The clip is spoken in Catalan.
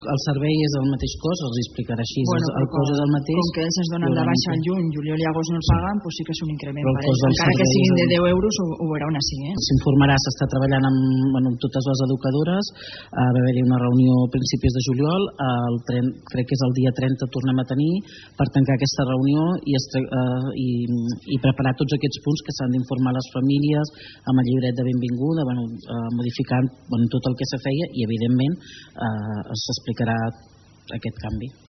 el servei és el mateix cost, els explicarà així, el cost és el mateix. Com que ells es donen de baixa al juny, juliol i agost no el paguen, doncs sí que és un increment per ells. Encara que siguin de 10 euros, ho veuran així. S'informarà, s'està treballant amb totes les educadores, va haver-hi una reunió a principis de juliol, crec que és el dia 30 tornem a tenir per tancar aquesta reunió i preparar tots aquests punts que s'han d'informar les famílies amb el llibret de benvinguda, modificant tot el que se feia i evidentment s'explicarà aquest canvi.